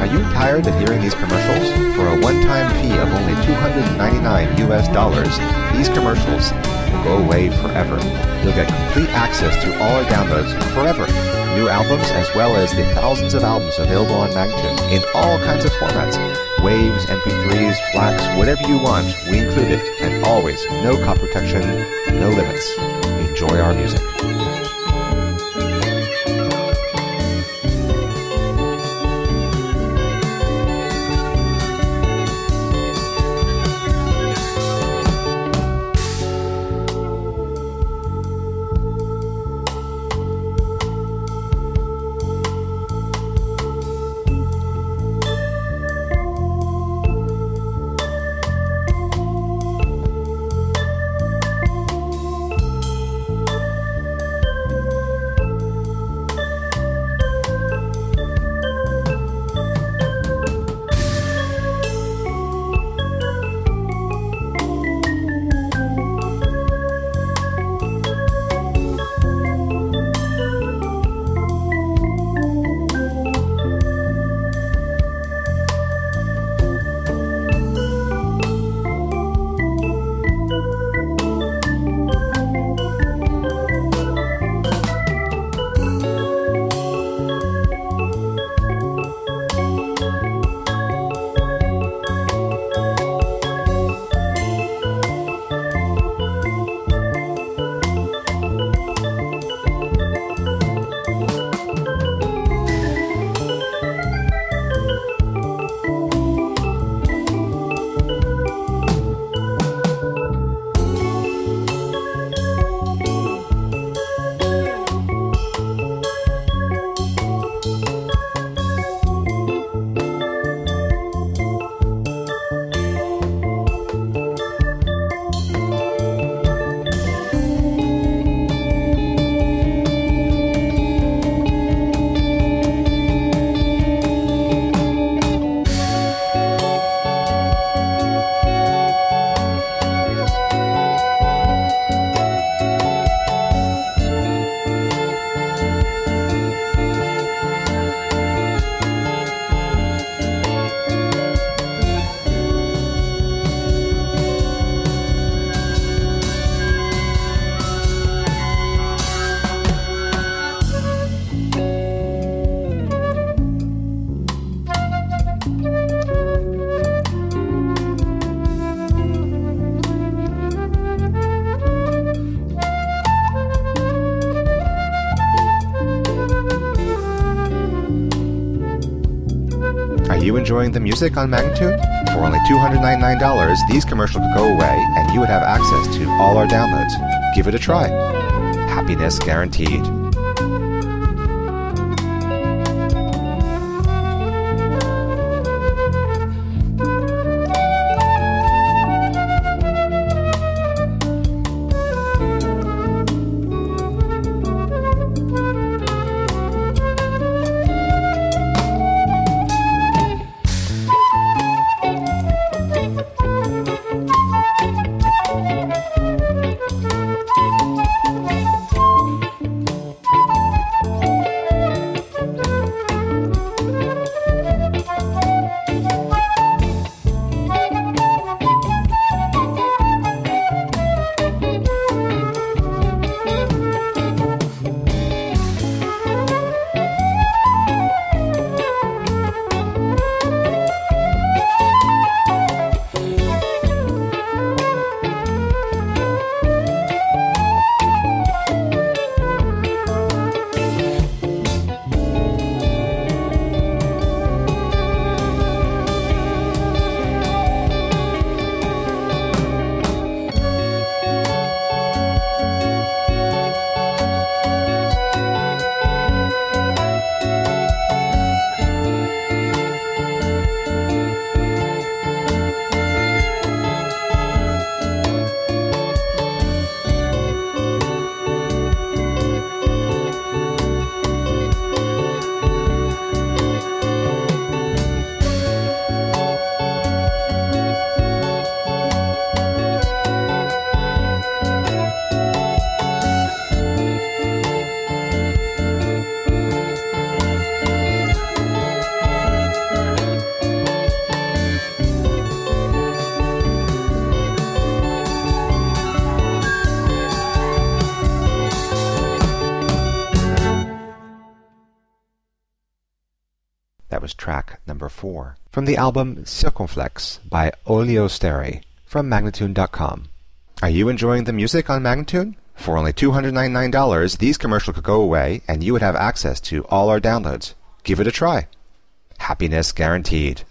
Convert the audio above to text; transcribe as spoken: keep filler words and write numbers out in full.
Are you tired of hearing these commercials? For a one-time fee of only two hundred ninety-nine U S dollars, these commercials will go away forever. You'll get complete access to all our downloads forever. New albums as well as the thousands of albums available on Magnatune in all kinds of formats. Waves, M P threes, FLACs, whatever you want, we include it. And always, no copy protection, no limits. Enjoy our music. Are you enjoying the music on Magnatune? For only two hundred ninety-nine dollars, these commercials could go away and you would have access to all our downloads. Give it a try. Happiness guaranteed. was track number four. From the album Circumflex by Olio Steri from Magnatune dot com. Are you enjoying the music on Magnatune? For only two hundred ninety-nine dollars, these commercials could go away and you would have access to all our downloads. Give it a try. Happiness guaranteed.